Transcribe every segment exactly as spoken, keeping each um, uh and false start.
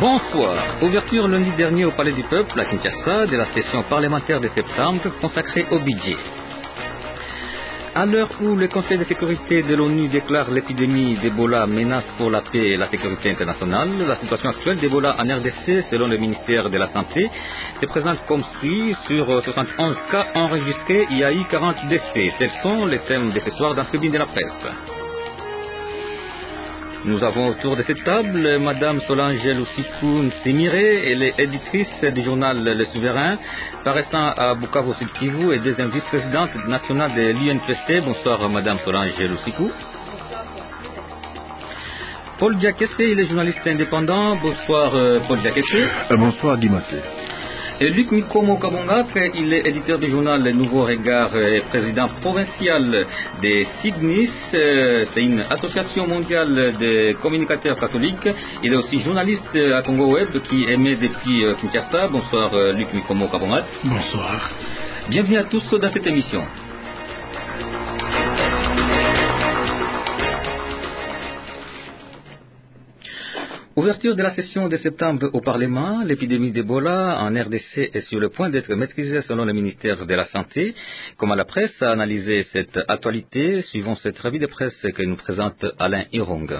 Bonsoir. Ouverture lundi dernier au Palais du Peuple à Kinshasa de la session parlementaire de septembre consacrée au budget. À l'heure où le Conseil de sécurité de l'ONU déclare l'épidémie d'Ebola menace pour la paix et la sécurité internationale, la situation actuelle d'Ebola en R D C, selon le ministère de la Santé, se présente comme suit. Sur soixante et onze cas enregistrés, il y a eu quarante décès. Tels sont les thèmes de ce soir dans le tribune de la presse. Nous avons autour de cette table Madame Solange Lusiku Nsimire, elle est éditrice du journal Le Souverain, paraissant à Bukavu Sud Kivu et deuxième vice-présidente nationale de l'U N P C. Bonsoir Madame Solange Lusiku. Paul Diakese, il est journaliste indépendant. Bonsoir Paul Diakese. Euh, bonsoir Guy Maté. Et Luc Mikomo Kabongatre, il est éditeur du journal Le Nouveau Regard et président provincial des Signis. C'est une association mondiale de communicateurs catholiques. Il est aussi journaliste à Congo Web qui émet depuis Kinshasa. Bonsoir Luc Mikomo Kabongatre. Bonsoir. Bienvenue à tous dans cette émission. Ouverture de la session de septembre au Parlement, l'épidémie d'Ebola en R D C est sur le point d'être maîtrisée selon le ministère de la Santé. Comment la presse a analysé cette actualité, suivant cette revue de presse que nous présente Alain Irong.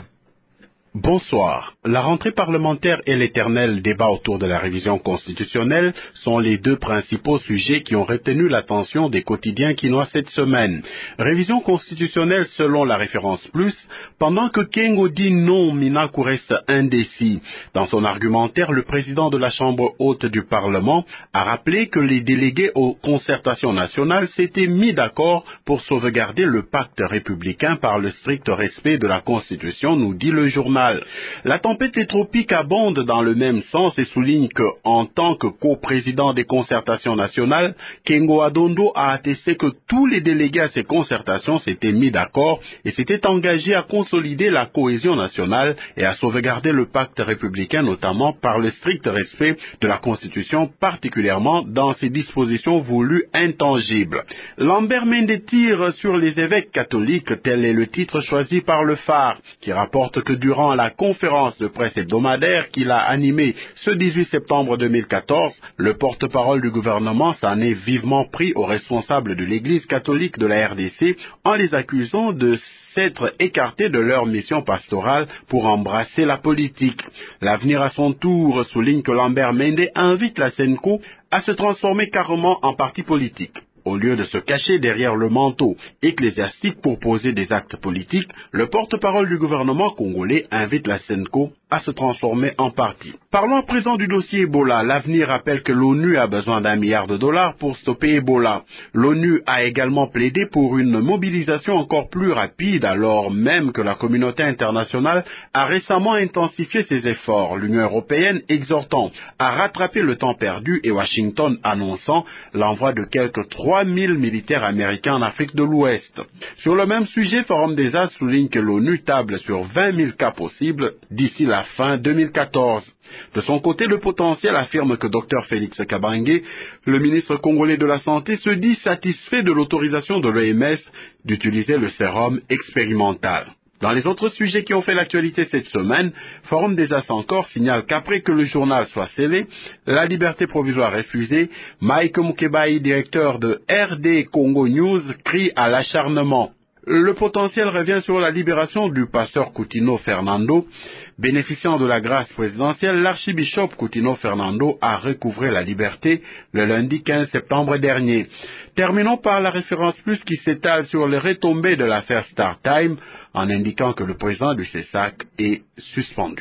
Bonsoir. La rentrée parlementaire et l'éternel débat autour de la révision constitutionnelle sont les deux principaux sujets qui ont retenu l'attention des quotidiens quinois cette semaine. Révision constitutionnelle selon la référence plus, pendant que Kengo dit non, Minaku reste indécis. Dans son argumentaire, le président de la Chambre haute du Parlement a rappelé que les délégués aux concertations nationales s'étaient mis d'accord pour sauvegarder le pacte républicain par le strict respect de la Constitution, nous dit le journal. La tempête des tropiques abonde dans le même sens et souligne que, en tant que coprésident des concertations nationales, Kengo Adondo a attesté que tous les délégués à ces concertations s'étaient mis d'accord et s'étaient engagés à consolider la cohésion nationale et à sauvegarder le pacte républicain, notamment par le strict respect de la Constitution, particulièrement dans ses dispositions voulues intangibles. Lambert Mende tire sur les évêques catholiques, tel est le titre choisi par le Phare, qui rapporte que durant la conférence de presse hebdomadaire qu'il a animée ce dix-huit septembre deux mille quatorze, le porte-parole du gouvernement s'en est vivement pris aux responsables de l'Église catholique de la R D C en les accusant de s'être écartés de leur mission pastorale pour embrasser la politique. L'avenir à son tour souligne que Lambert Mende invite la Senko à se transformer carrément en parti politique. Au lieu de se cacher derrière le manteau ecclésiastique pour poser des actes politiques, le porte-parole du gouvernement congolais invite la Senko à se transformer en parti. Parlons à présent du dossier Ebola. L'avenir rappelle que l'ONU a besoin d'un milliard de dollars pour stopper Ebola. L'ONU a également plaidé pour une mobilisation encore plus rapide, alors même que la communauté internationale a récemment intensifié ses efforts, l'Union européenne exhortant à rattraper le temps perdu et Washington annonçant l'envoi de quelques trois mille militaires américains en Afrique de l'Ouest. Sur le même sujet, Forum des As souligne que l'ONU table sur vingt mille cas possibles d'ici la fin deux mille quatorze. De son côté, le potentiel affirme que Dr Félix Kabange, le ministre congolais de la Santé, se dit satisfait de l'autorisation de l'O M S d'utiliser le sérum expérimental. Dans les autres sujets qui ont fait l'actualité cette semaine, Forum des As encore signale qu'après que le journal soit scellé, la liberté provisoire refusée, Mike Mukebai, directeur de R D Congo News, crie à l'acharnement. Le potentiel revient sur la libération du pasteur Coutinho Fernando. Bénéficiant de la grâce présidentielle, l'archibishop Coutinho Fernando a recouvré la liberté le lundi quinze septembre dernier. Terminons par la référence plus qui s'étale sur les retombées de l'affaire StarTime en indiquant que le président du C E S A C est suspendu.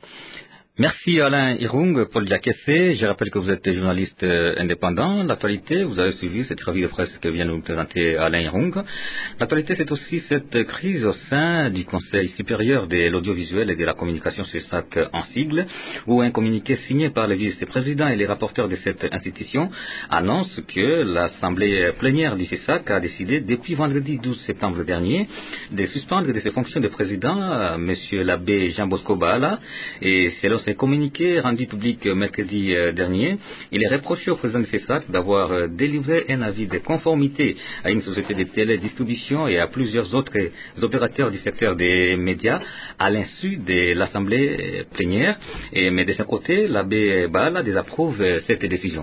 Merci Alain Irung, Paul Diakese. Je rappelle que vous êtes journaliste euh, indépendant. L'actualité, vous avez suivi cette revue de presse que vient de nous présenter Alain Irung. L'actualité, c'est aussi cette crise au sein du Conseil supérieur de l'audiovisuel et de la communication C E S A C en sigle, où un communiqué signé par le vice-président et les rapporteurs de cette institution annonce que l'Assemblée plénière du C E S A C a décidé depuis vendredi douze septembre dernier de suspendre de ses fonctions de président euh, M. l'abbé Jean Bosco Baala, et selon un communiqué rendu public mercredi dernier, il est reproché au président du C E S A C d'avoir délivré un avis de conformité à une société de télédistribution et à plusieurs autres opérateurs du secteur des médias à l'insu de l'Assemblée plénière. Et, mais de son côté, l'abbé Bala désapprouve cette décision.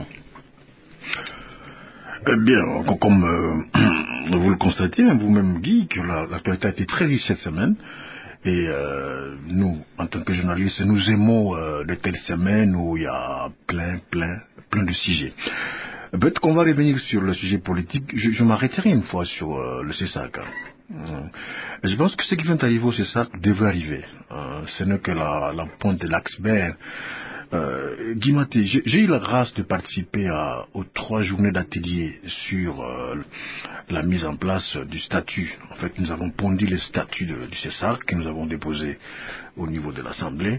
Eh bien, comme euh, vous le constatez, vous-même, Guy, que l'actualité a été très riche cette semaine. Et euh, nous, en tant que journalistes, nous aimons euh, de telles semaines où il y a plein, plein, plein de sujets. Peut-être qu'on va revenir sur le sujet politique. Je, je m'arrêterai une fois sur euh, le C E S A C. Hein. Je pense que ce qui vient d'arriver au C E S A C devrait arriver. Hein. Ce n'est que la, la pointe de l'iceberg. Euh, Guy Maté, j'ai eu la grâce de participer à, aux trois journées d'atelier sur euh, la mise en place du statut. En fait, nous avons pondu le statut de, du C E S A C que nous avons déposé au niveau de l'Assemblée.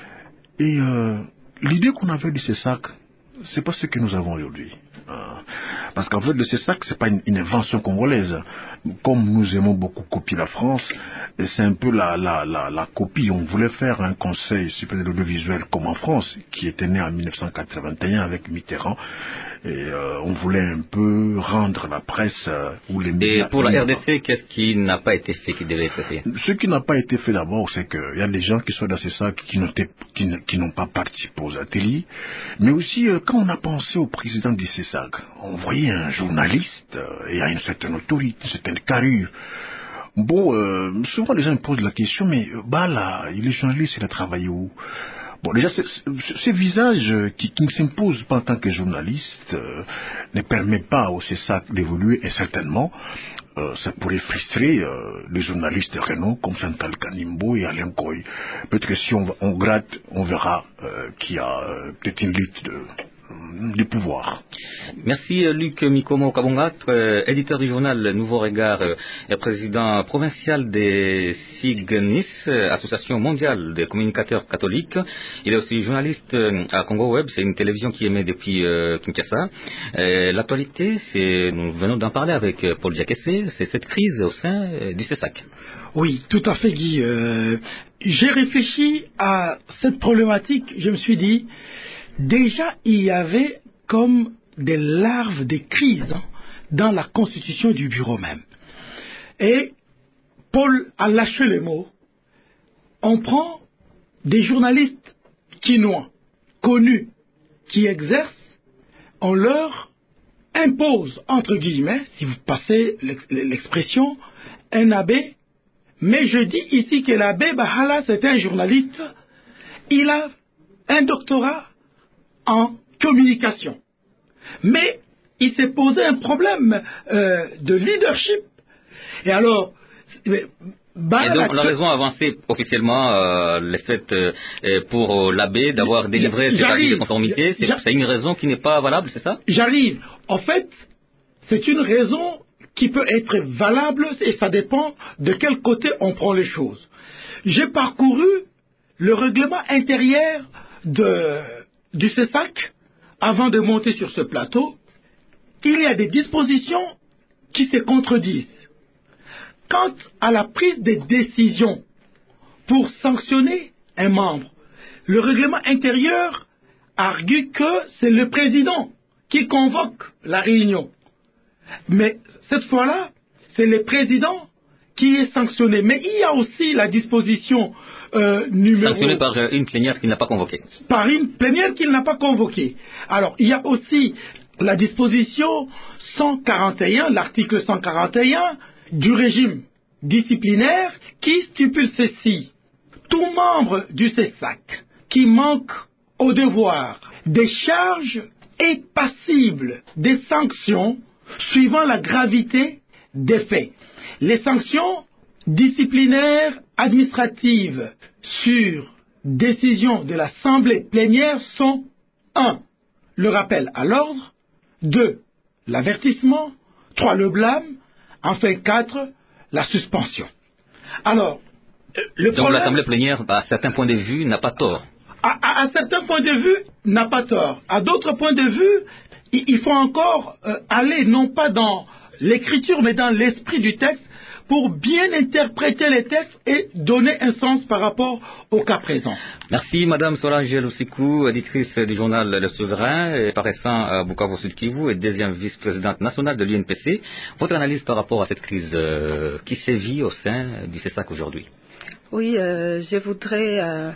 Et euh, l'idée qu'on avait du C E S A C, c'est pas ce que nous avons aujourd'hui. Euh, parce qu'en fait, le C E S A C, c'est pas une, une invention congolaise. Comme nous aimons beaucoup copier la France, c'est un peu la, la, la, la copie. On voulait faire un conseil supérieur de l'audiovisuel comme en France, qui était né en mille neuf cent quatre-vingt-un avec Mitterrand. Et euh, on voulait un peu rendre la presse euh, ou les médias... Et pour la R D C, qu'est-ce qui n'a pas été fait, qui devait être fait? Ce qui n'a pas été fait d'abord, c'est qu'il y a des gens qui sont dans ce sac qui n'ont, qui, qui n'ont pas participé aux ateliers. Mais aussi, euh, quand on a pensé au président du C E S A C, on voyait un journaliste, euh, et à une certaine autorité, une certaine carrure. Bon, euh, souvent les gens me posent la question, mais bah là, il est journaliste, il a travaillé où? Bon, déjà, ce visage qui, qui ne s'impose pas en tant que journaliste euh, ne permet pas au C E S A C d'évoluer, et certainement, euh, ça pourrait frustrer euh, les journalistes rénaux comme Chantal Kanimbo et Alain Koy. Peut-être que si on, on gratte, on verra euh, qu'il y a euh, peut-être une lutte de, de pouvoir. Merci Luc Mikomo Kabongat, euh, éditeur du journal Nouveau Regard euh, et président provincial des SIGNIS, euh, Association mondiale des communicateurs catholiques. Il est aussi journaliste euh, à Congo Web, c'est une télévision qui émet depuis euh, Kinshasa. Euh, L'actualité, c'est, nous venons d'en parler avec euh, Paul Diakessé, c'est cette crise au sein euh, du C E S A C. Oui, tout à fait Guy. Euh, j'ai réfléchi à cette problématique, je me suis dit, déjà il y avait comme des larves de crise hein, dans la constitution du bureau même. Et Paul a lâché les mots. On prend des journalistes quinois, connus, qui exercent, on leur impose, entre guillemets, si vous passez l'expression, un abbé. Mais je dis ici que l'abbé Bahala, c'est un journaliste, il a un doctorat en communication. Mais il s'est posé un problème euh, de leadership. Et alors, bah, et donc la raison avancée officiellement, euh, le fait euh, pour l'abbé d'avoir délivré cet avis de conformité, c'est, c'est une raison qui n'est pas valable, c'est ça? J'arrive. En fait, c'est une raison qui peut être valable et ça dépend de quel côté on prend les choses. J'ai parcouru le règlement intérieur de, du C E S A C avant de monter sur ce plateau. Il y a des dispositions qui se contredisent. Quant à la prise de décision pour sanctionner un membre, le règlement intérieur argue que c'est le président qui convoque la réunion. Mais cette fois-là, c'est le président qui est sanctionné. Mais il y a aussi la disposition euh, numéro... Sanctionné par une plénière qu'il n'a pas convoquée. Par une plénière qu'il n'a pas convoquée. Alors, il y a aussi la disposition cent quarante et un, l'article cent quarante et un du régime disciplinaire qui stipule ceci. Tout membre du C E S A C qui manque au devoir des charges est passible des sanctions suivant la gravité des faits. Les sanctions disciplinaires administratives sur décision de l'Assemblée plénière sont un. Le rappel à l'ordre, deux. L'avertissement, trois. Le blâme, enfin quatre. La suspension. Alors, le Donc problème, l'Assemblée plénière, à certains points de vue, n'a pas tort. À, à, à certains points de vue, n'a pas tort. À d'autres points de vue, il, il faut encore euh, aller non pas dans l'écriture, mais dans l'esprit du texte, pour bien interpréter les textes et donner un sens par rapport au cas présent. Merci Madame Solange Lusikou, éditrice du journal Le Souverain, et paraissant à Bukavu Sud Kivu et deuxième vice-présidente nationale de l'U N P C. Votre analyse par rapport à cette crise euh, qui sévit au sein du C E S A C aujourd'hui? Oui, euh, je voudrais, euh,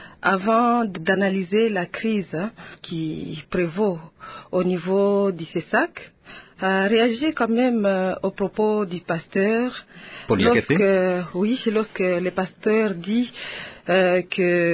avant d'analyser la crise hein, qui prévaut au niveau du C E S A C, Euh, réagir quand même euh, au propos du pasteur. Lorsque, oui, lorsque le pasteur dit euh,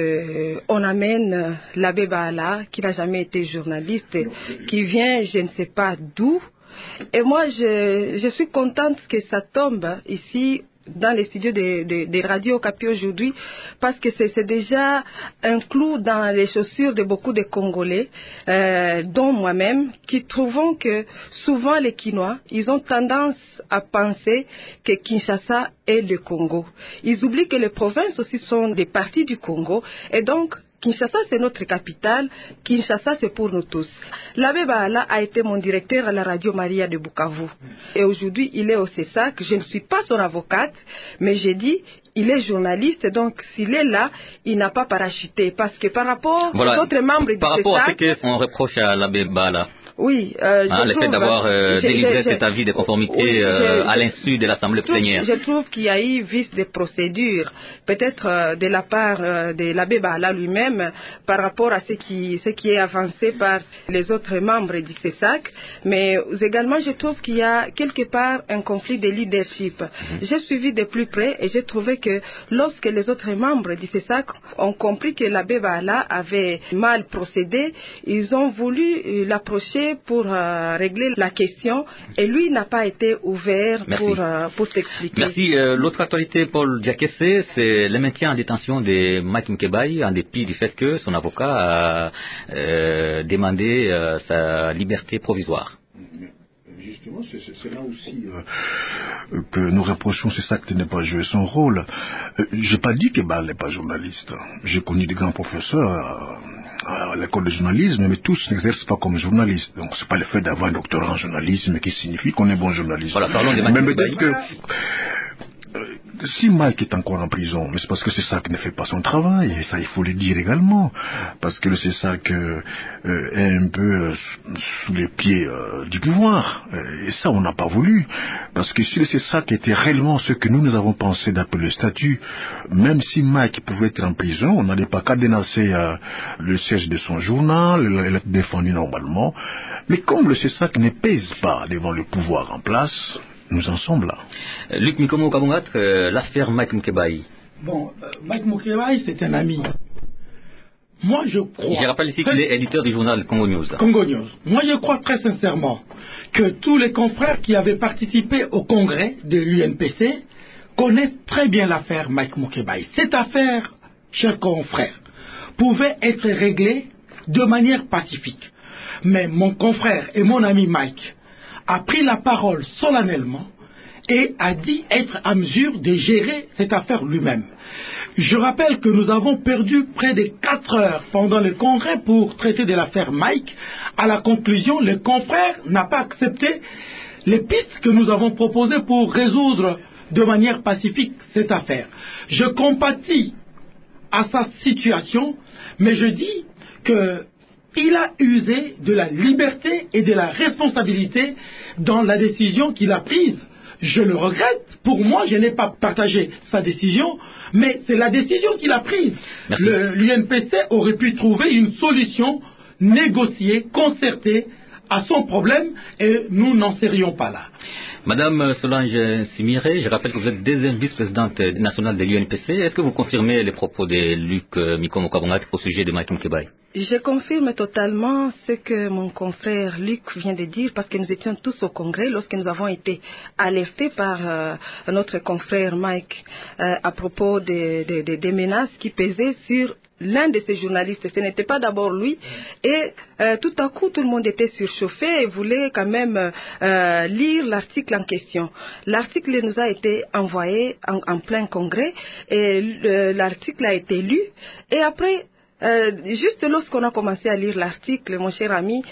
que on amène l'abbé Baala, qui n'a jamais été journaliste, qui vient, je ne sais pas d'où. Et moi, je, je suis contente que ça tombe ici dans les studios de, de, de Radio Okapi aujourd'hui, parce que c'est déjà un clou dans les chaussures de beaucoup de Congolais, euh, dont moi-même, qui trouvons que souvent les Kinois, ils ont tendance à penser que Kinshasa est le Congo. Ils oublient que les provinces aussi sont des parties du Congo, et donc Kinshasa, c'est notre capitale. Kinshasa, c'est pour nous tous. L'abbé Baala a été mon directeur à la radio Maria de Bukavu. Et aujourd'hui, il est au C E S A C. Je ne suis pas son avocate, mais j'ai dit, il est journaliste. Donc, s'il est là, il n'a pas parachuté. Parce que par rapport voilà, aux autres membres du C E S A C... Par rapport à ce qu'on reproche à l'abbé Baala. Oui, euh, ah, le fait d'avoir euh, délivré je, cet avis de conformité oui, euh, je, à l'insu de l'Assemblée plénière. Je trouve qu'il y a eu vice de procédure, peut-être euh, de la part euh, de l'abbé Baala lui-même, par rapport à ce qui, ce qui est avancé par les autres membres du C E S A C, mais également je trouve qu'il y a quelque part un conflit de leadership. Mm-hmm. J'ai suivi de plus près et j'ai trouvé que lorsque les autres membres du C E S A C ont compris que l'abbé Baala avait mal procédé, ils ont voulu euh, l'approcher pour euh, régler la question et lui n'a pas été ouvert Merci. pour, euh, pour s'expliquer. Merci. Euh, l'autre actualité, Paul Diakessé, c'est le maintien en détention de Mike Mkebai en dépit du fait que son avocat a euh, demandé euh, sa liberté provisoire. Justement, c'est là aussi euh, que nous reprochons ce acte n'est pas joué son rôle. Euh, J'ai pas dit que Baala n'est pas journaliste. J'ai connu des grands professeurs euh, à l'école de journalisme, mais tous n'exercent pas comme journalistes. Donc c'est pas le fait d'avoir un doctorat en journalisme qui signifie qu'on est bon journaliste. Voilà, parlons de Même peut-être que euh, si Mike est encore en prison, mais c'est parce que c'est ça qui ne fait pas son travail, et ça il faut le dire également, parce que c'est ça que euh, est un peu euh, sous les pieds euh, du pouvoir, et ça on n'a pas voulu, parce que si c'est ça qui était réellement ce que nous nous avons pensé d'appeler le statut, même si Mike pouvait être en prison, on n'allait pas cadenasser euh, le siège de son journal, il est défendu normalement, mais comme le C E S A C ne pèse pas devant le pouvoir en place, nous en sommes là. Luc Mikomo Kabungat, euh, l'affaire Mike Mkebai. Bon, euh, Mike Mkebai, c'est un ami. Moi, je crois... Je rappelle ici qu'il est éditeur du journal Congo News. Congo News. Moi, je crois très sincèrement que tous les confrères qui avaient participé au congrès de l'U N P C connaissent très bien l'affaire Mike Mkebai. Cette affaire, chers confrères, pouvait être réglée de manière pacifique. Mais mon confrère et mon ami Mike a pris la parole solennellement et a dit être à mesure de gérer cette affaire lui-même. Je rappelle que nous avons perdu près de quatre heures pendant le congrès pour traiter de l'affaire Mike. À la conclusion, le confrère n'a pas accepté les pistes que nous avons proposées pour résoudre de manière pacifique cette affaire. Je compatis à sa situation, mais je dis que il a usé de la liberté et de la responsabilité dans la décision qu'il a prise. Je le regrette. Pour moi, je n'ai pas partagé sa décision, mais c'est la décision qu'il a prise. L'U N P C aurait pu trouver une solution négociée, concertée à son problème, et nous n'en serions pas là. Madame Solange Simiré, je rappelle que vous êtes deuxième vice-présidente nationale de l'U N P C. Est-ce que vous confirmez les propos de Luc Mikomo Kabungat au sujet de Mike Mkebai? Je confirme totalement ce que mon confrère Luc vient de dire, parce que nous étions tous au congrès lorsque nous avons été alertés par euh, notre confrère Mike euh, à propos des de, de, de menaces qui pesaient sur l'un de ces journalistes. Ce n'était pas d'abord lui, et euh, tout à coup tout le monde était surchauffé et voulait quand même euh, lire l'article en question. L'article nous a été envoyé en, en plein congrès et l'article a été lu, et après Euh, juste lorsqu'on a commencé à lire l'article, mon cher ami,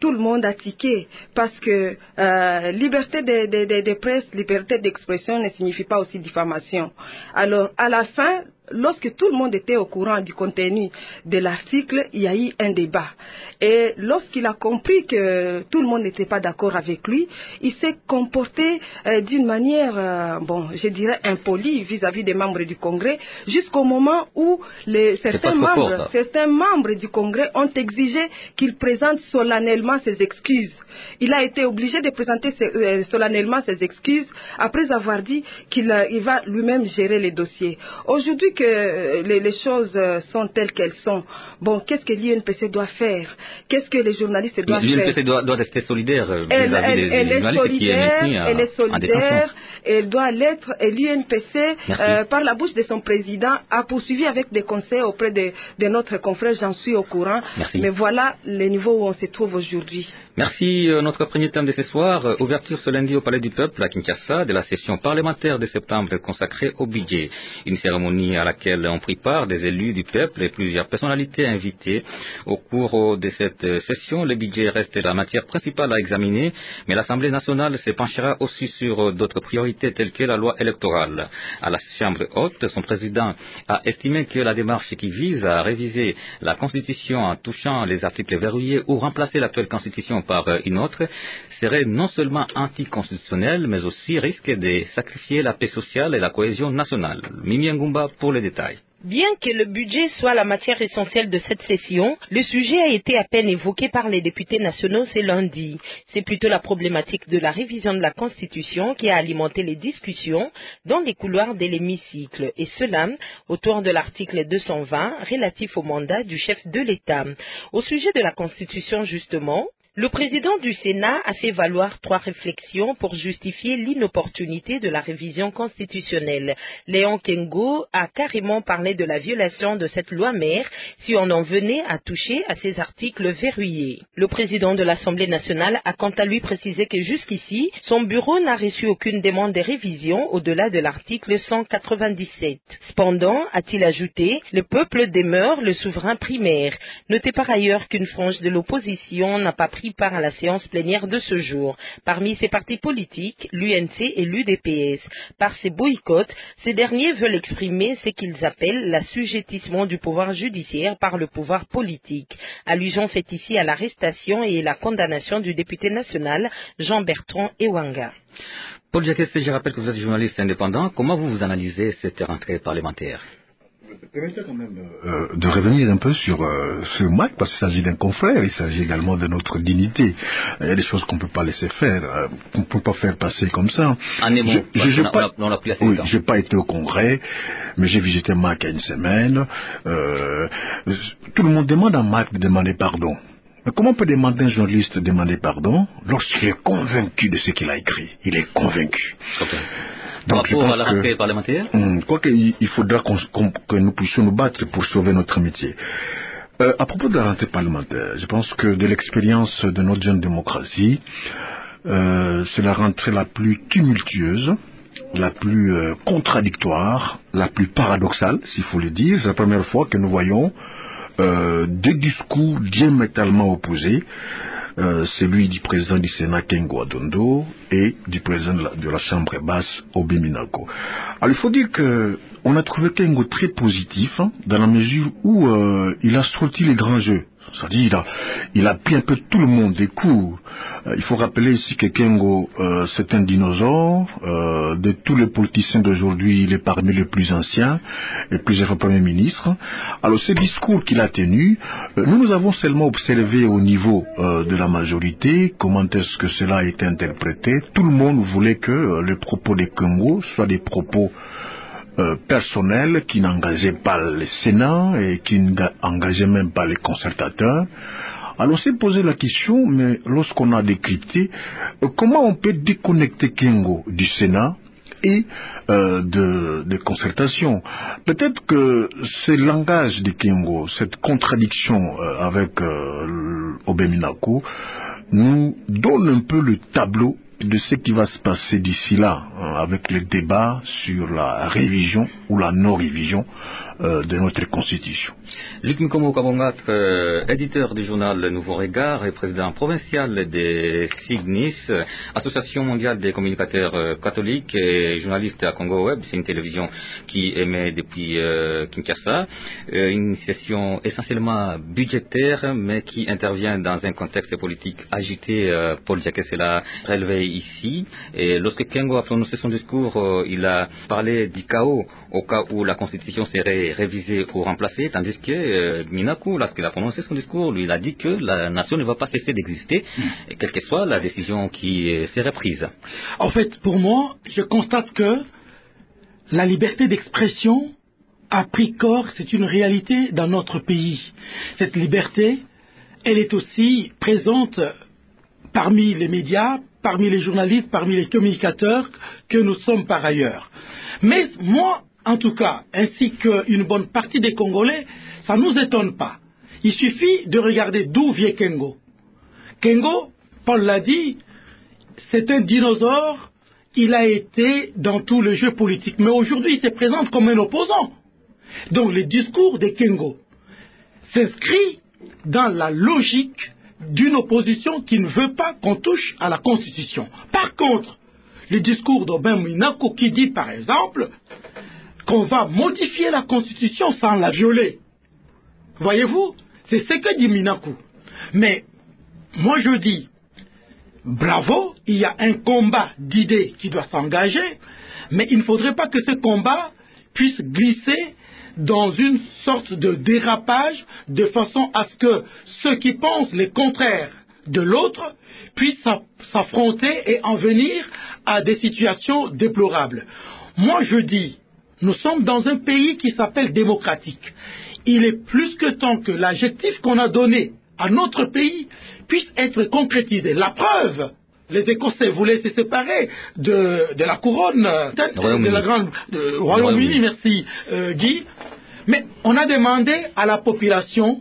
tout le monde a tiqué parce que euh, liberté de, de, de, de presse, liberté d'expression ne signifie pas aussi diffamation. Alors, à la fin, lorsque tout le monde était au courant du contenu de l'article, il y a eu un débat. Et lorsqu'il a compris que tout le monde n'était pas d'accord avec lui, il s'est comporté euh, d'une manière, euh, bon, je dirais impolie vis-à-vis des membres du Congrès, jusqu'au moment où les, certains, membres, fort, certains membres du Congrès ont exigé qu'il présente solennellement ses excuses. Il a été obligé de présenter ses, euh, solennellement ses excuses après avoir dit qu'il euh, il va lui-même gérer les dossiers. Aujourd'hui que euh, les, les choses euh, sont telles qu'elles sont, bon, qu'est-ce que l'U N P C doit faire? Qu'est-ce que les journalistes doivent faire? L'U N P C doit, doit rester solidaire vis-à-vis elle, elle, des, elle des journalistes solidaire, qui est maintenu elle est solidaire, elle doit l'être, et l'U N P C, euh, par la bouche de son président, a poursuivi avec des conseils auprès de, de notre confrère, j'en suis au courant. Merci. Mais voilà le niveau où on se trouve aujourd'hui. Merci. Euh, notre premier thème de ce soir, euh, ouverture ce lundi au Palais du Peuple à Kinshasa de la session parlementaire de septembre consacrée au budget. Une cérémonie à laquelle ont pris part des élus du peuple et plusieurs personnalités invitées. Au cours de cette session, le budget reste la matière principale à examiner, mais l'Assemblée nationale se penchera aussi sur d'autres priorités telles que la loi électorale. À la Chambre haute, son président a estimé que la démarche qui vise à réviser la Constitution en touchant les articles verrouillés ou remplacer l'actuelle Constitution par une autre serait non seulement anticonstitutionnelle, mais aussi risque de sacrifier la paix sociale et la cohésion nationale. Mimi Ngumba pour les détails. Bien que le budget soit la matière essentielle de cette session, le sujet a été à peine évoqué par les députés nationaux ce lundi. C'est plutôt la problématique de la révision de la Constitution qui a alimenté les discussions dans les couloirs de l'hémicycle, et cela autour de l'article deux cent vingt relatif au mandat du chef de l'État. Au sujet de la Constitution justement, le président du Sénat a fait valoir trois réflexions pour justifier l'inopportunité de la révision constitutionnelle. Léon Kengo a carrément parlé de la violation de cette loi mère si on en venait à toucher à ces articles verrouillés. Le président de l'Assemblée nationale a quant à lui précisé que jusqu'ici, son bureau n'a reçu aucune demande de révision au-delà de l'article cent quatre-vingt-dix-sept. Cependant, a-t-il ajouté, le peuple demeure le souverain primaire. Notez par ailleurs qu'une frange de l'opposition n'a pas pris part à la séance plénière de ce jour. Parmi ces partis politiques, l'U N C et l'U D P S. Par ces boycotts, ces derniers veulent exprimer ce qu'ils appellent l'assujettissement du pouvoir judiciaire par le pouvoir politique. Allusion faite ici à l'arrestation et la condamnation du député national Jean-Bertrand Ewanga. Paul Jacques, je rappelle que vous êtes journaliste indépendant. Comment vous, vous analysez cette rentrée parlementaire? Permettez quand même euh, de revenir un peu sur euh, ce match, parce qu'il s'agit d'un confrère, il s'agit également de notre dignité. Il y a des choses qu'on ne peut pas laisser faire, euh, qu'on ne peut pas faire passer comme ça. En émo, je n'ai pas, oui, j'ai pas été au congrès, mais j'ai visité Mac il y a une semaine. Euh, tout le monde demande à Mac de demander pardon. Mais comment on peut demander à un journaliste de demander pardon lorsqu'il est convaincu de ce qu'il a écrit? Il est convaincu. Okay. Donc, pour la rentrée parlementaire, hum, quoi qu'il il faudra qu'on, qu'on, que nous puissions nous battre pour sauver notre métier. Euh, à propos de la rentrée parlementaire, je pense que de l'expérience de notre jeune démocratie, euh, c'est la rentrée la plus tumultueuse, la plus euh, contradictoire, la plus paradoxale, s'il faut le dire. C'est la première fois que nous voyons euh, deux discours diamétralement opposés. Euh, celui du président du Sénat Kengo Adondo et du président de la, de la Chambre basse Obi Minago. Alors il faut dire que on a trouvé Kengo très positif hein, dans la mesure où euh, il a sorti les grands jeux. C'est-à-dire il a, il a pris un peu tout le monde des coups. Euh, il faut rappeler ici que Kengo euh, c'est un dinosaure. Euh, de tous les politiciens d'aujourd'hui, il est parmi les plus anciens et plusieurs premiers ministres. Alors ce discours qu'il a tenu, euh, nous nous avons seulement observé au niveau euh, de la majorité comment est-ce que cela a été interprété. Tout le monde voulait que euh, les propos de Kengo soient des propos Euh, personnel qui n'engageait pas le Sénat et qui n'engageait même pas les concertateurs. Alors on s'est posé la question, mais lorsqu'on a décrypté, euh, comment on peut déconnecter Kengo du Sénat et euh, de, de concertation? Peut-être que ce langage de Kengo, cette contradiction euh, avec euh, Obi Minago, nous donne un peu le tableau de ce qui va se passer d'ici là, hein, avec le débat sur la révision ou la non-révision euh, de notre Constitution. Luc Nkomo Kabongat, euh, éditeur du journal Le Nouveau Regard et président provincial des Signis, Association mondiale des communicateurs euh, catholiques et journaliste à Congo Web, c'est une télévision qui émet depuis euh, Kinshasa, euh, une session essentiellement budgétaire mais qui intervient dans un contexte politique agité. euh, Paul Jacques l'a relevé ici, et lorsque Kengo a prononcé son discours, euh, il a parlé du chaos au cas où la Constitution serait révisée ou remplacée, tandis que euh, Minaku, lorsqu'il a prononcé son discours, lui il a dit que la nation ne va pas cesser d'exister, mmh. et quelle que soit la décision qui euh, serait prise. En fait, pour moi, je constate que la liberté d'expression a pris corps, c'est une réalité dans notre pays. Cette liberté, elle est aussi présente parmi les médias, parmi les journalistes, parmi les communicateurs que nous sommes par ailleurs. Mais moi, en tout cas, ainsi qu'une bonne partie des Congolais, ça ne nous étonne pas. Il suffit de regarder d'où vient Kengo. Kengo, Paul l'a dit, c'est un dinosaure, il a été dans tout le jeu politique. Mais aujourd'hui, il se présente comme un opposant. Donc le discours de Kengo s'inscrit dans la logique d'une opposition qui ne veut pas qu'on touche à la Constitution. Par contre, le discours d'Aubin Minaku qui dit par exemple qu'on va modifier la Constitution sans la violer. Voyez-vous, c'est ce que dit Minaku. Mais moi je dis, bravo, il y a un combat d'idées qui doit s'engager, mais il ne faudrait pas que ce combat puisse glisser dans une sorte de dérapage, de façon à ce que ceux qui pensent le contraire de l'autre puissent s'affronter et en venir à des situations déplorables. Moi je dis, nous sommes dans un pays qui s'appelle démocratique. Il est plus que temps que l'adjectif qu'on a donné à notre pays puisse être concrétisé. La preuve, les Écossais voulaient se séparer de, de la couronne, de la grande de, Royaume-Uni, merci euh, Guy. Mais on a demandé à la population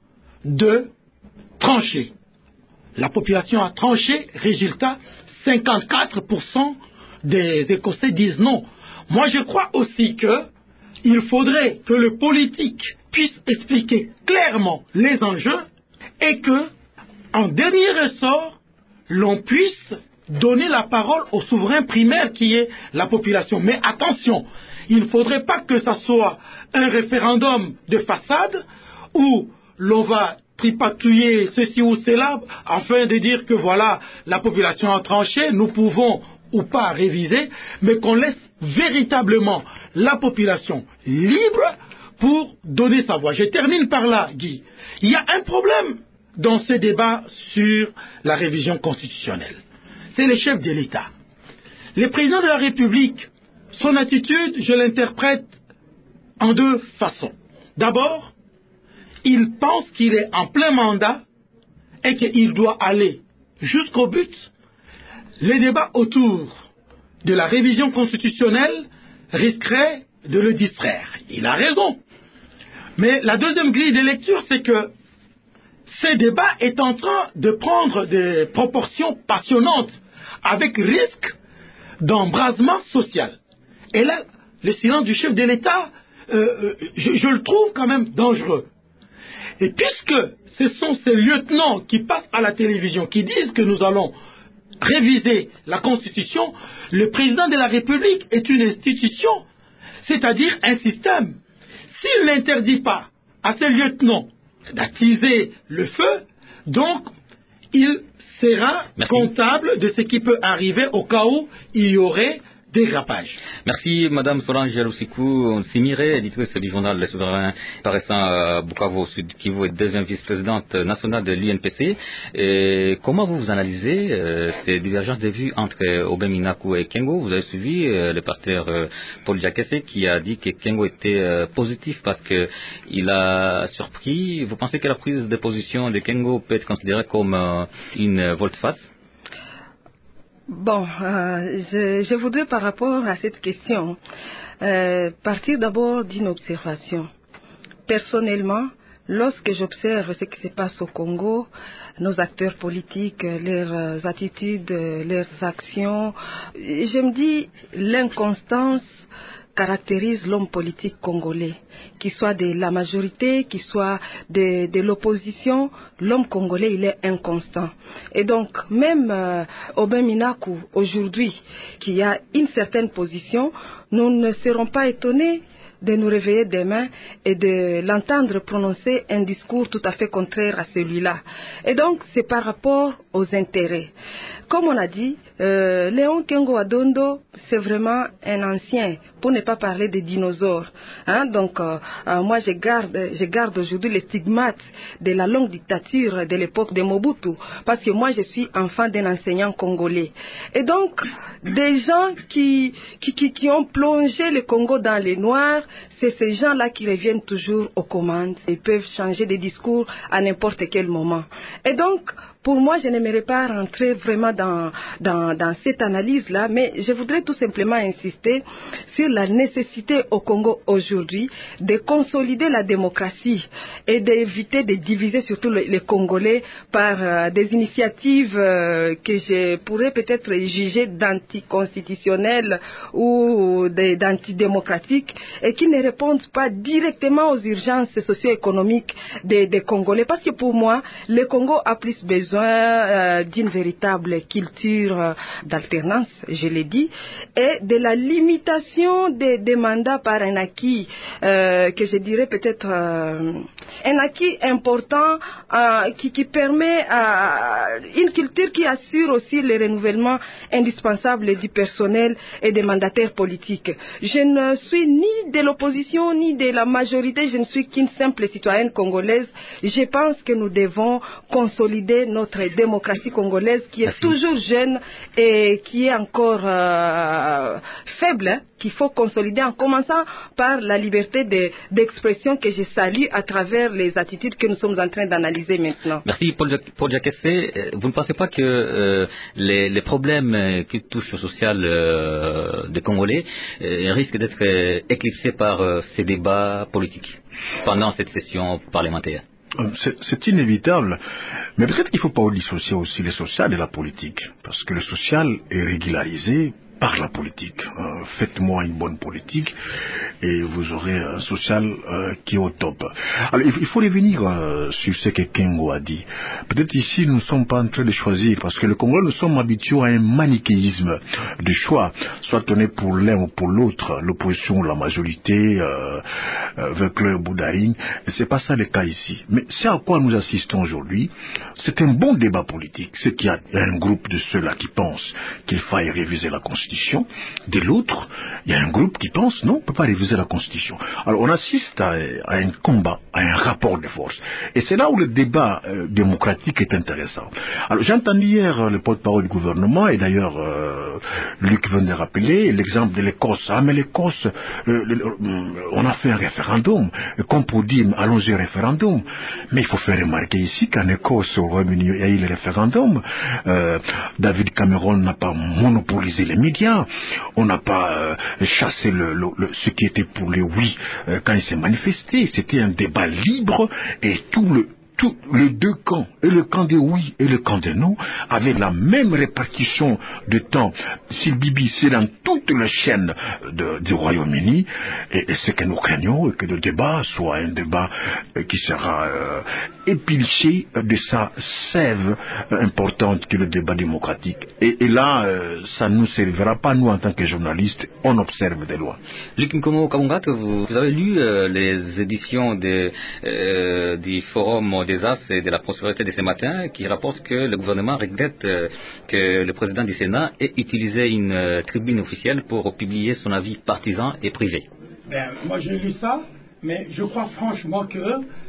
de trancher. La population a tranché, résultat, cinquante-quatre pour cent des Écossais disent non. Moi je crois aussi qu'il faudrait que le politique puisse expliquer clairement les enjeux et que, en dernier ressort, l'on puisse donner la parole au souverain primaire qui est la population. Mais attention, il ne faudrait pas que ce soit un référendum de façade où l'on va tripatouiller ceci ou cela afin de dire que voilà, la population a tranché, nous pouvons ou pas réviser, mais qu'on laisse véritablement la population libre pour donner sa voix. Je termine par là, Guy. Il y a un problème dans ce débat sur la révision constitutionnelle. C'est le chef de l'État. Le président de la République, son attitude, je l'interprète en deux façons. D'abord, il pense qu'il est en plein mandat et qu'il doit aller jusqu'au but. Les débats autour de la révision constitutionnelle risqueraient de le distraire. Il a raison. Mais la deuxième grille de lecture, c'est que ce débat est en train de prendre des proportions passionnantes, avec risque d'embrasement social. Et là, le silence du chef de l'État, euh, je, je le trouve quand même dangereux. Et puisque ce sont ces lieutenants qui passent à la télévision, qui disent que nous allons réviser la Constitution, le président de la République est une institution, c'est-à-dire un système. S'il n'interdit pas à ces lieutenants d'attiser le feu, donc il sera Merci. comptable de ce qui peut arriver au cas où il y aurait dérapage. Merci Madame Solange Loussikou Simire, éditrice du journal Le Souverain, paraissant à Bukavu, Sud Kivu, et deuxième vice-présidente nationale de l'U N P C. Et comment vous, vous analysez euh, ces divergences de vues entre euh, Aubin Minaku et Kengo? Vous avez suivi euh, le pasteur euh, Paul Jacques qui a dit que Kengo était euh, positif parce que il a surpris. Vous pensez que la prise de position de Kengo peut être considérée comme euh, une volte-face? Bon, euh, je, je voudrais par rapport à cette question euh, partir d'abord d'une observation. Personnellement, lorsque j'observe ce qui se passe au Congo, nos acteurs politiques, leurs attitudes, leurs actions, je me dis l'inconstance caractérise l'homme politique congolais, qu'il soit de la majorité, qu'il soit de, de l'opposition, l'homme congolais il est inconstant. Et donc même euh, Aubin Minaku aujourd'hui, qui a une certaine position, nous ne serons pas étonnés de nous réveiller demain et de l'entendre prononcer un discours tout à fait contraire à celui-là. Et donc, c'est par rapport aux intérêts. Comme on a dit, euh, Léon Kengo Adondo, c'est vraiment un ancien, pour ne pas parler des dinosaures. Hein? Donc, euh, euh, moi, je garde, je garde aujourd'hui les stigmates de la longue dictature de l'époque de Mobutu, parce que moi, je suis enfant d'un enseignant congolais. Et donc, des gens qui, qui, qui, qui ont plongé le Congo dans les noirs, c'est ces gens-là qui reviennent toujours aux commandes. Ils peuvent changer de discours à n'importe quel moment. Et donc, pour moi, je n'aimerais pas rentrer vraiment dans, dans, dans cette analyse-là, mais je voudrais tout simplement insister sur la nécessité au Congo aujourd'hui de consolider la démocratie et d'éviter de diviser surtout les, les Congolais par euh, des initiatives euh, que je pourrais peut-être juger d'anticonstitutionnelles ou d'antidémocratiques et qui ne répondent pas directement aux urgences socio-économiques des, des Congolais. Parce que pour moi, le Congo a plus besoin Euh, d'une véritable culture euh, d'alternance, je l'ai dit, et de la limitation des, des mandats par un acquis euh, que je dirais peut-être euh, un acquis important euh, qui, qui permet à une culture qui assure aussi le renouvellement indispensable du personnel et des mandataires politiques. Je ne suis ni de l'opposition ni de la majorité, je ne suis qu'une simple citoyenne congolaise. Je pense que nous devons consolider notre démocratie congolaise qui est Merci. toujours jeune et qui est encore euh, faible, hein, qu'il faut consolider en commençant par la liberté de, d'expression que je salue à travers les attitudes que nous sommes en train d'analyser maintenant. Merci Paul, Paul Diakessé. Vous ne pensez pas que euh, les, les problèmes qui touchent au social euh, des Congolais euh, risquent d'être euh, éclipsés par euh, ces débats politiques pendant cette session parlementaire? C'est, c'est inévitable, mais peut-être qu'il ne faut pas dissocier aussi le social et la politique, parce que le social est régularisé par la politique. Euh, faites-moi une bonne politique et vous aurez un social euh, qui est au top. Alors il faut revenir euh, sur ce que Kengo a dit. Peut-être ici nous ne sommes pas en train de choisir, parce que le Congo, nous sommes habitués à un manichéisme de choix, soit on est pour l'un ou pour l'autre, l'opposition ou la majorité euh, euh, avec le Boudaïne. Et c'est pas ça le cas ici. Mais c'est à quoi nous assistons aujourd'hui. C'est un bon débat politique. C'est qu'il y a un groupe de ceux-là qui pensent qu'il faille réviser la Constitution. De l'autre, il y a un groupe qui pense non, on ne peut pas réviser la Constitution. Alors on assiste à, à un combat, à un rapport de force. Et c'est là où le débat euh, démocratique est intéressant. Alors j'ai entendu hier le porte-parole du gouvernement, et d'ailleurs euh, Luc vient de rappeler l'exemple de l'Écosse. Ah mais l'Écosse, euh, le, on a fait un référendum, comme pour dire allons-y au référendum. Mais il faut faire remarquer ici qu'en Écosse, au Royaume-Uni, il y a eu le référendum. Euh, David Cameron n'a pas monopolisé les médias. On n'a pas euh, chassé le, le, le, ce qui était pour le oui euh, quand il s'est manifesté. C'était un débat libre et tout le tous les deux camps, et le camp des oui et le camp des non, avaient la même répartition de temps. Si le B B C dans toute la chaîne de, du Royaume-Uni, et, et ce que nous craignons, que le débat soit un débat euh, qui sera euh, épilché de sa sève euh, importante que le débat démocratique. Et, et là, euh, ça ne nous servira pas, nous, en tant que journalistes, on observe des lois. Luc Nkomo Kabungat, vous, vous avez lu euh, les éditions de, euh, du Forum des As et de la prospérité de ce matin, qui rapporte que le gouvernement regrette euh, que le président du Sénat ait utilisé une euh, tribune officielle pour publier son avis partisan et privé. Ben, moi j'ai lu ça, mais je crois franchement que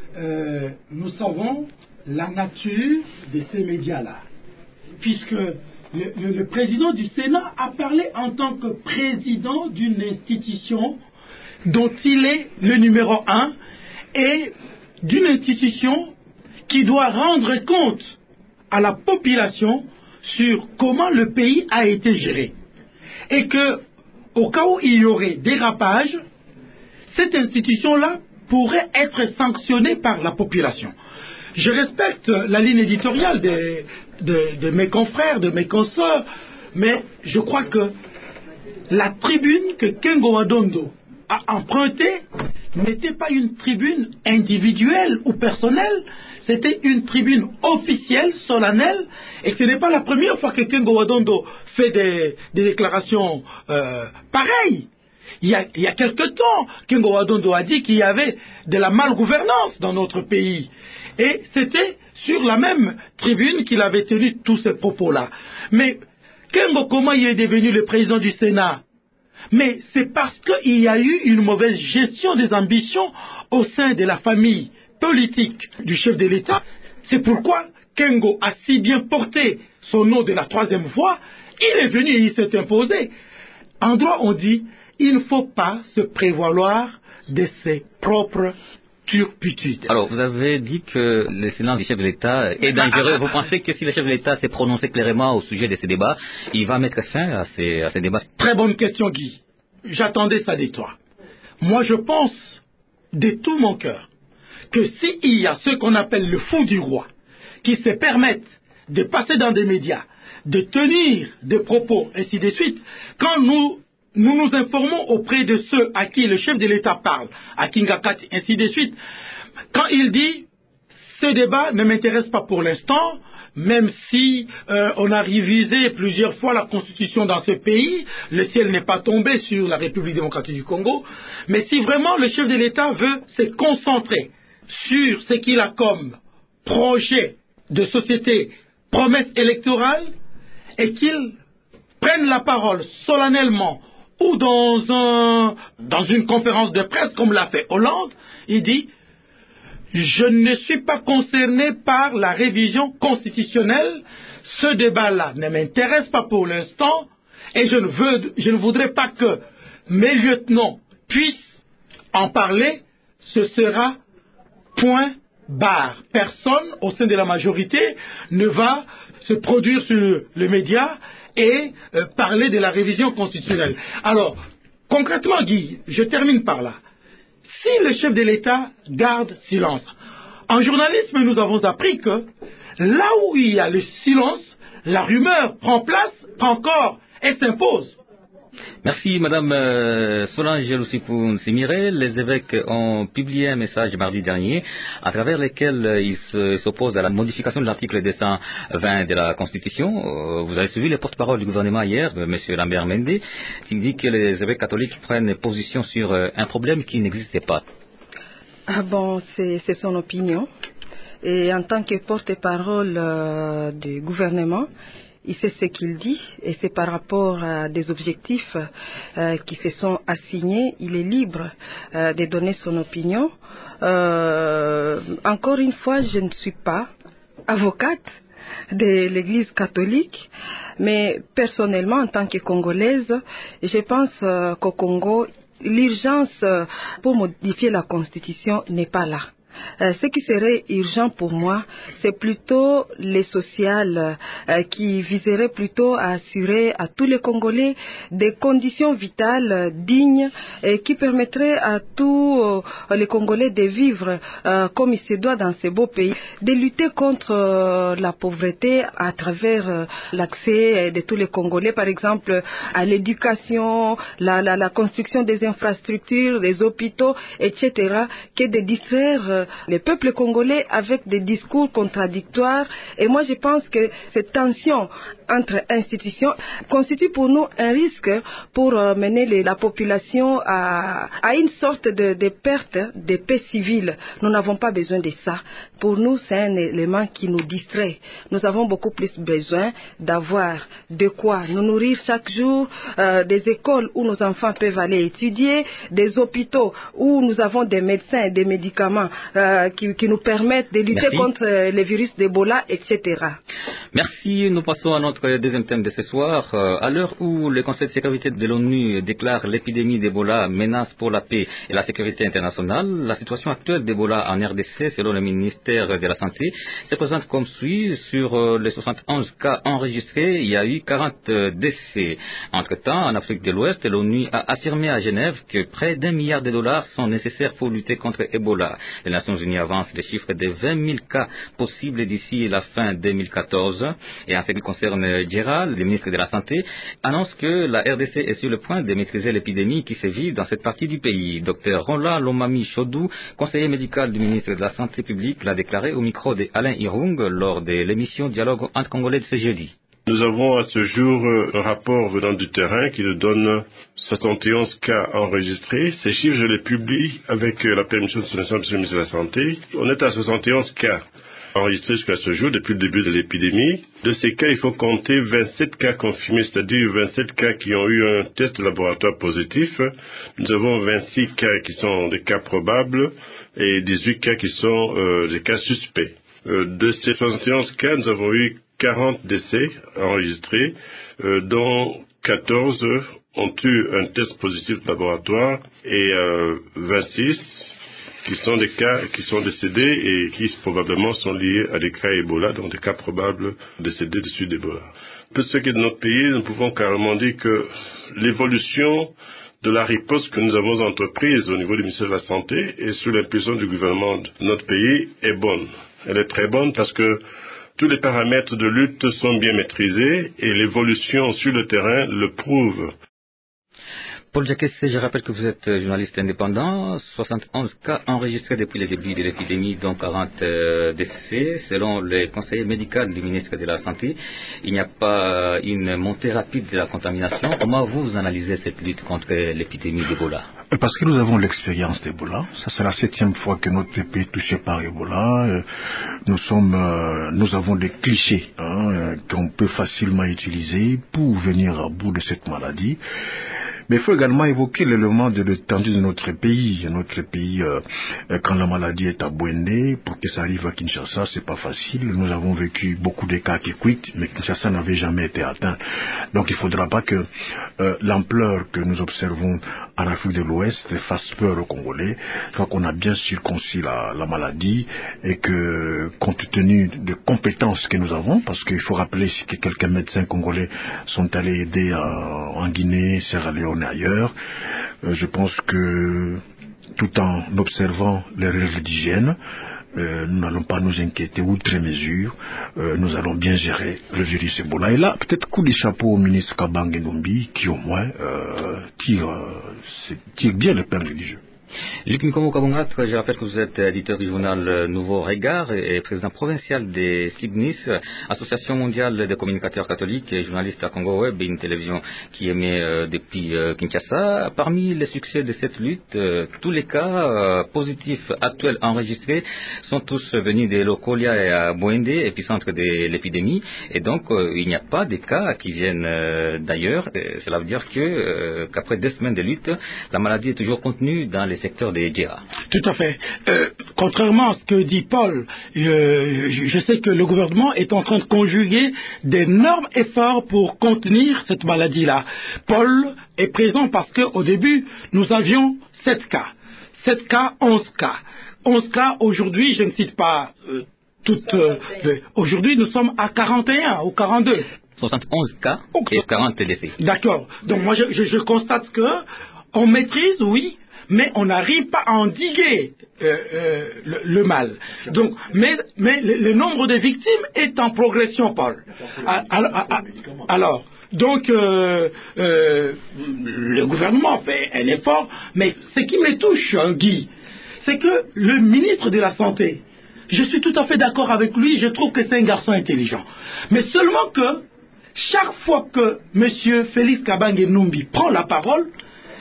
euh, nous savons la nature de ces médias-là. Puisque le, le, le président du Sénat a parlé en tant que président d'une institution dont il est le numéro un et d'une institution qui doit rendre compte à la population sur comment le pays a été géré. Et que, au cas où il y aurait dérapage, cette institution-là pourrait être sanctionné par la population. Je respecte la ligne éditoriale de, de, de mes confrères, de mes consoeurs, mais je crois que la tribune que Kengo Wadondo a empruntée n'était pas une tribune individuelle ou personnelle, c'était une tribune officielle, solennelle, et ce n'est pas la première fois que Kengo Wadondo fait des, des déclarations euh, pareilles. Il y, a, il y a quelque temps, Kengo Wadondo a dit qu'il y avait de la malgouvernance dans notre pays. Et c'était sur la même tribune qu'il avait tenu tous ces propos-là. Mais Kengo, comment il est devenu le président du Sénat? Mais c'est parce qu'il y a eu une mauvaise gestion des ambitions au sein de la famille politique du chef de l'État. C'est pourquoi Kengo a si bien porté son nom de la troisième voie. Il est venu et il s'est imposé. En droit, on dit, il ne faut pas se prévaloir de ses propres turpitudes. Alors, vous avez dit que le silence du chef de l'État est dangereux. Vous pensez que si le chef de l'État s'est prononcé clairement au sujet de ces débats, il va mettre fin à ces, à ces débats? Très bonne question, Guy. J'attendais ça de toi. Moi, je pense de tout mon cœur que s'il y a ce qu'on appelle le fou du roi, qui se permettent de passer dans des médias, de tenir des propos, ainsi de suite, quand nous nous, nous informons auprès de ceux à qui le chef de l'État parle, à Kingakati, ainsi de suite, quand il dit « ce débat ne m'intéresse pas pour l'instant », même si euh, on a révisé plusieurs fois la constitution dans ce pays, le ciel n'est pas tombé sur la République démocratique du Congo, mais si vraiment le chef de l'État veut se concentrer sur ce qu'il a comme projet de société, promesse électorale, et qu'il prenne la parole solennellement ou dans, un, dans une conférence de presse comme l'a fait Hollande, il dit « Je ne suis pas concerné par la révision constitutionnelle, ce débat-là ne m'intéresse pas pour l'instant et je ne, veux, je ne voudrais pas que mes lieutenants puissent en parler, ce sera point barre. Personne au sein de la majorité ne va se produire sur les médias et euh, parler de la révision constitutionnelle. » Alors, concrètement, Guy, je termine par là. Si le chef de l'État garde silence, en journalisme, nous avons appris que là où il y a le silence, la rumeur prend place, prend corps et s'impose. Merci Madame euh, Solange Loussipoun Simire. Les évêques ont publié un message mardi dernier à travers lequel euh, ils s'opposent à la modification de l'article deux cent vingt de la Constitution. Euh, vous avez suivi le porte-parole du gouvernement hier, euh, M. Lambert Mende, qui dit que les évêques catholiques prennent position sur euh, un problème qui n'existait pas. Ah bon, c'est son opinion. Et en tant que porte-parole euh, du gouvernement, il sait ce qu'il dit et c'est par rapport à des objectifs euh, qui se sont assignés. Il est libre euh, de donner son opinion. Euh, encore une fois, je ne suis pas avocate de l'Église catholique, mais personnellement, en tant que Congolaise, je pense euh, qu'au Congo, l'urgence euh, pour modifier la Constitution n'est pas là. Euh, ce qui serait urgent pour moi, c'est plutôt les sociales euh, qui viseraient plutôt à assurer à tous les Congolais des conditions vitales euh, dignes et qui permettraient à tous euh, les Congolais de vivre euh, comme il se doit dans ce beau pays, de lutter contre euh, la pauvreté à travers euh, l'accès de tous les Congolais, par exemple à l'éducation, la, la, la construction des infrastructures, des hôpitaux, et cetera, que de distraire euh, les peuples congolais avec des discours contradictoires. Et moi, je pense que cette tension entre institutions constitue pour nous un risque pour euh, mener les, la population à, à une sorte de, de perte de paix civile. Nous n'avons pas besoin de ça. Pour nous, c'est un élément qui nous distrait. Nous avons beaucoup plus besoin d'avoir de quoi nous nourrir chaque jour, euh, des écoles où nos enfants peuvent aller étudier, des hôpitaux où nous avons des médecins et des médicaments euh, qui, qui nous permettent de lutter Merci. contre euh, les virus d'Ebola, et cetera. Merci. Nous passons à notre deuxième thème de ce soir. Euh, à l'heure où le Conseil de sécurité de l'ONU déclare l'épidémie d'Ebola menace pour la paix et la sécurité internationale, la situation actuelle d'Ebola en R D C, selon le ministère de la Santé, se présente comme suit. Sur euh, les soixante et onze cas enregistrés, il y a eu quarante euh, décès. Entre-temps, en Afrique de l'Ouest, l'ONU a affirmé à Genève que près d'un milliard de dollars sont nécessaires pour lutter contre Ebola. Les Nations Unies avancent le chiffre de vingt mille cas possibles d'ici la fin deux mille quatorze. Et en ce qui concerne Gérald, le ministre de la Santé, annonce que la R D C est sur le point de maîtriser l'épidémie qui sévit dans cette partie du pays. Docteur Roland Lomami Chodou, conseiller médical du ministre de la Santé publique, l'a déclaré au micro de Alain Irung lors de l'émission Dialogue entre Congolais de ce jeudi. Nous avons à ce jour un rapport venant du terrain qui nous donne soixante et onze cas enregistrés. Ces chiffres, je les publie avec la permission de son Excellence, le ministre de la Santé. On est à soixante et onze cas enregistrés jusqu'à ce jour, depuis le début de l'épidémie. De ces cas, il faut compter vingt-sept cas confirmés, c'est-à-dire vingt-sept cas qui ont eu un test de laboratoire positif. Nous avons vingt-six cas qui sont des cas probables et dix-huit cas qui sont euh, des cas suspects. Euh, de ces soixante et onze cas, nous avons eu quarante décès enregistrés, euh, dont quatorze ont eu un test positif de laboratoire et euh, vingt-six qui sont des cas qui sont décédés et qui probablement sont liés à des cas Ebola, donc des cas probables décédés de suite d'Ebola. Pour ce qui est de notre pays, nous pouvons carrément dire que l'évolution de la riposte que nous avons entreprise au niveau du ministère de la Santé et sous l'impulsion du gouvernement de notre pays est bonne. Elle est très bonne parce que tous les paramètres de lutte sont bien maîtrisés et l'évolution sur le terrain le prouve. Paul Diakessé, je rappelle que vous êtes journaliste indépendant. soixante et onze cas enregistrés depuis le début de l'épidémie, dont quarante euh, décès. Selon le conseiller médical du ministre de la Santé, il n'y a pas une montée rapide de la contamination. Comment vous, vous analysez cette lutte contre l'épidémie d'Ebola? Parce que nous avons l'expérience d'Ebola. Ça, c'est la septième fois que notre pays est touché par Ebola. Nous sommes, euh, nous avons des clichés hein, qu'on peut facilement utiliser pour venir à bout de cette maladie. Mais il faut également évoquer l'élément de l'étendue de notre pays. Notre pays, euh, quand la maladie est à Bouendé, pour que ça arrive à Kinshasa, c'est pas facile. Nous avons vécu beaucoup de cas qui quittent, mais Kinshasa n'avait jamais été atteint. Donc il ne faudra pas que euh, l'ampleur que nous observons en Afrique de l'Ouest fasse peur aux Congolais. Je crois qu'on a bien circoncis la, la maladie et que, compte tenu des compétences que nous avons, parce qu'il faut rappeler que quelques médecins congolais sont allés aider à, en Guinée, Sierra Leone et ailleurs, euh, je pense que tout en observant les règles d'hygiène, euh, nous n'allons pas nous inquiéter outre mesure, euh, nous allons bien gérer le virus Ebola. Et là, peut-être coup de chapeau au ministre Kabange Numbi qui au moins euh, tire, euh, tire bien l'épingle du jeu. Luc Mikomo Kabongat, je rappelle que vous êtes éditeur du journal Nouveau Regard et président provincial des SIGNIS, Association mondiale des communicateurs catholiques et journaliste à Congo Web, une télévision qui émet euh, depuis euh, Kinshasa. Parmi les succès de cette lutte, euh, tous les cas euh, positifs actuels enregistrés sont tous venus de Lokolia et à Bouendé, épicentre de l'épidémie, et donc euh, il n'y a pas de cas qui viennent euh, d'ailleurs. Et cela veut dire que euh, qu'après deux semaines de lutte, la maladie est toujours contenue dans les secteur des G A. Tout à fait. Euh, contrairement à ce que dit Paul, je, je sais que le gouvernement est en train de conjuguer d'énormes efforts pour contenir cette maladie-là. Paul est présent parce qu'au début, nous avions sept cas. sept cas, onze cas. onze cas, aujourd'hui, je ne cite pas euh, toutes... Euh, aujourd'hui, nous sommes à quarante et un ou quarante-deux. soixante et onze cas et quarante décès. D'accord. Donc moi, je, je, je constate que on maîtrise, oui, mais on n'arrive pas à endiguer euh, euh, le, le mal. Donc, mais, mais le, le nombre de victimes est en progression, Paul. Alors, alors donc, euh, euh, le gouvernement fait un effort, mais ce qui me touche, Guy, c'est que le ministre de la Santé, je suis tout à fait d'accord avec lui, je trouve que c'est un garçon intelligent. Mais seulement que, chaque fois que M. Félix Kabange Numbi prend la parole,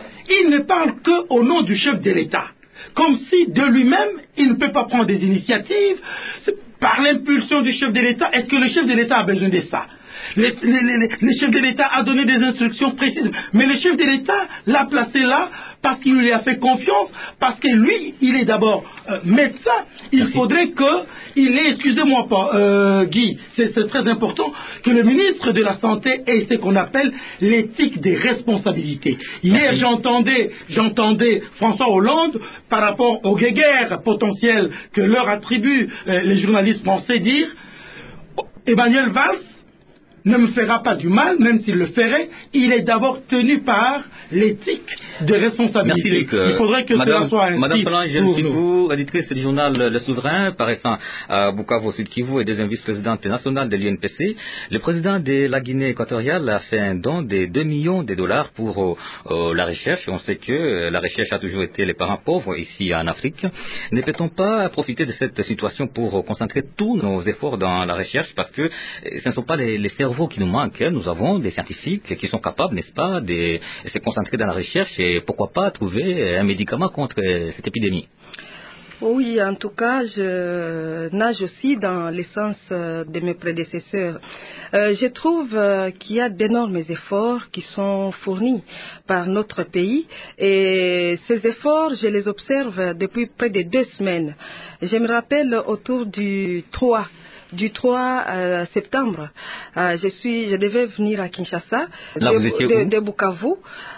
il ne parle qu'au nom du chef de l'État. Comme si de lui-même, il ne peut pas prendre des initiatives. Par l'impulsion du chef de l'État, est-ce que le chef de l'État a besoin de ça? Le, le, le, le chef de l'État a donné des instructions précises. Mais le chef de l'État l'a placé là parce qu'il lui a fait confiance, parce que lui, il est d'abord euh, médecin. Il Merci. faudrait qu'il ait, excusez-moi pas, euh, Guy, c'est, c'est très important, que le ministre de la Santé ait ce qu'on appelle l'éthique des responsabilités. Hier, Merci. j'entendais, j'entendais François Hollande par rapport aux guéguerres potentielles que leur attribuent euh, les journalistes français dire Emmanuel Valls ne me fera pas du mal, même s'il le ferait, il est d'abord tenu par l'éthique de responsabilité. Merci, Luc. Il faudrait que Madame, cela soit ainsi. Madame Solange, je suis vous, éditrice du journal Le Souverain, paraissant à Bukavu, Sud Kivu, et deuxième vice-présidente nationale de l'U N P C. Le président de la Guinée équatoriale a fait un don de deux millions de dollars pour euh, la recherche. On sait que la recherche a toujours été les parents pauvres ici en Afrique. Ne peut-on pas profiter de cette situation pour concentrer tous nos efforts dans la recherche, parce que ce ne sont pas les, les cerveaux qui nous manquent. Nous avons des scientifiques qui sont capables, n'est-ce pas, de se concentrer dans la recherche et pourquoi pas trouver un médicament contre cette épidémie. Oui, en tout cas, je nage aussi dans l'essence de mes prédécesseurs. Euh, je trouve euh, qu'il y a d'énormes efforts qui sont fournis par notre pays et ces efforts, je les observe depuis près de deux semaines. Je me rappelle autour du trois du trois euh, septembre, euh, je suis, je devais venir à Kinshasa, Là, de, vous étiez de, où? de Bukavu.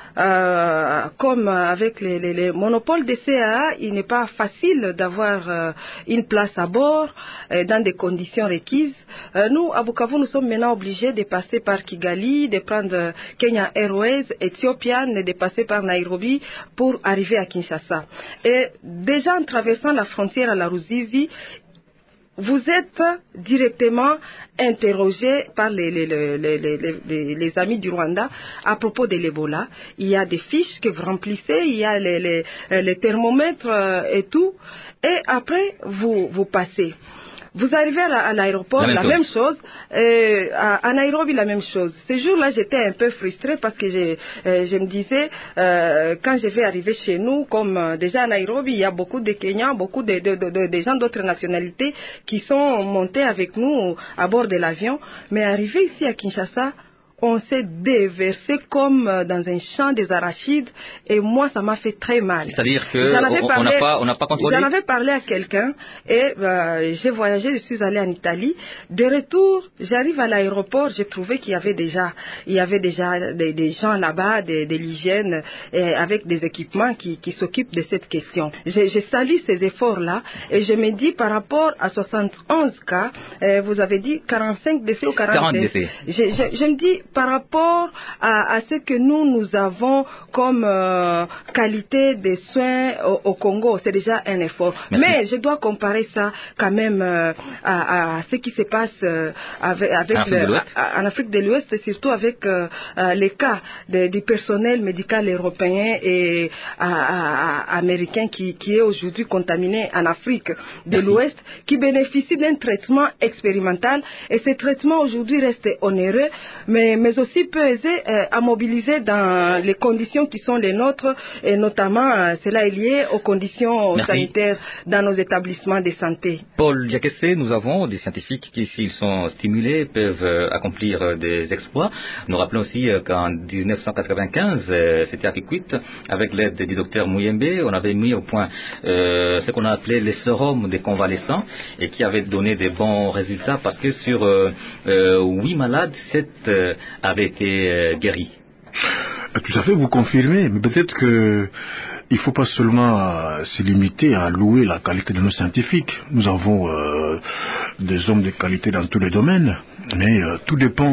Euh, comme avec les, les, les monopoles des C A A, il n'est pas facile d'avoir euh, une place à bord euh, dans des conditions requises. Euh, nous, à Bukavu, nous sommes maintenant obligés de passer par Kigali, de prendre Kenya Airways, Ethiopian, et de passer par Nairobi pour arriver à Kinshasa. Et déjà en traversant la frontière à la Ruzizi, vous êtes directement interrogé par les, les, les, les, les, les amis du Rwanda à propos de l'Ebola. Il y a des fiches que vous remplissez, il y a les, les, les thermomètres et tout. Et après, vous, vous passez. Vous arrivez à l'aéroport, la, la même chose, euh, à, à Nairobi, la même chose. Ce jour-là, j'étais un peu frustrée parce que je, euh, je me disais, euh, quand je vais arriver chez nous, comme euh, déjà à Nairobi, il y a beaucoup de Kenyans, beaucoup de, de, de, de, de gens d'autres nationalités qui sont montés avec nous à bord de l'avion. Mais arrivé ici à Kinshasa, on s'est déversé comme dans un champ des arachides et moi ça m'a fait très mal. C'est-à-dire qu'on n'a pas, on n'a pas contrôlé. J'en avais parlé à quelqu'un et euh, j'ai voyagé, je suis allée en Italie. De retour, j'arrive à l'aéroport, j'ai trouvé qu'il y avait déjà, il y avait déjà des, des gens là-bas, de, de l'hygiène et avec des équipements qui, qui s'occupent de cette question. Je, je salue ces efforts-là et je me dis par rapport à soixante et onze cas, euh, vous avez dit quarante-cinq décès ou quarante, quarante décès. Je, je, je me dis par rapport à, à ce que nous, nous avons comme euh, qualité de soins au, au Congo, c'est déjà un effort. Merci. Mais je dois comparer ça quand même euh, à, à ce qui se passe euh, avec, avec en, le, Afrique à, en Afrique de l'Ouest, et surtout avec euh, euh, les cas de, du personnel médical européen et à, à, américain qui, qui est aujourd'hui contaminé en Afrique de Merci. l'Ouest, qui bénéficie d'un traitement expérimental. Et ce traitement aujourd'hui reste onéreux, mais mais aussi peu aisé euh, à mobiliser dans les conditions qui sont les nôtres, et notamment euh, cela est lié aux conditions Merci. sanitaires dans nos établissements de santé. Paul Diakessé, nous avons des scientifiques qui, s'ils sont stimulés, peuvent euh, accomplir euh, des exploits. Nous rappelons aussi euh, qu'en dix-neuf cent quatre-vingt-quinze, euh, c'était à Kikwit, avec l'aide du docteur Mouyembe, on avait mis au point euh, ce qu'on a appelé les sérums des convalescents, et qui avait donné des bons résultats, parce que sur euh, euh, huit malades, sept euh, avaient été euh, guéris. Tout à fait, vous confirmez, mais peut-être que il ne faut pas seulement euh, se limiter à louer la qualité de nos scientifiques. Nous avons euh, des hommes de qualité dans tous les domaines, mais euh, tout dépend.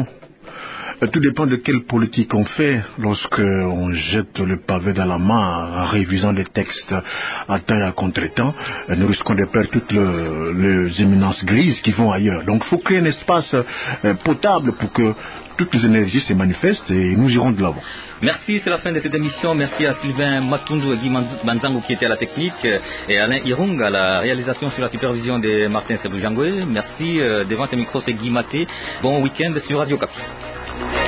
Tout dépend de quelle politique on fait lorsque on jette le pavé dans la main en révisant les textes à temps et à contre-temps. Nous risquons de perdre toutes le, les éminences grises qui vont ailleurs. Donc il faut créer un espace euh, potable pour que toutes les énergies se manifestent et nous irons de l'avant. Merci, c'est la fin de cette émission. Merci à Sylvain Matundu et Guy Manzango qui étaient à la technique, et Alain Irung à la réalisation sur la supervision de Martin Sebujangwe. Merci, euh, devant ce micro c'est Guy Maté. Bon week-end sur Radio Capi.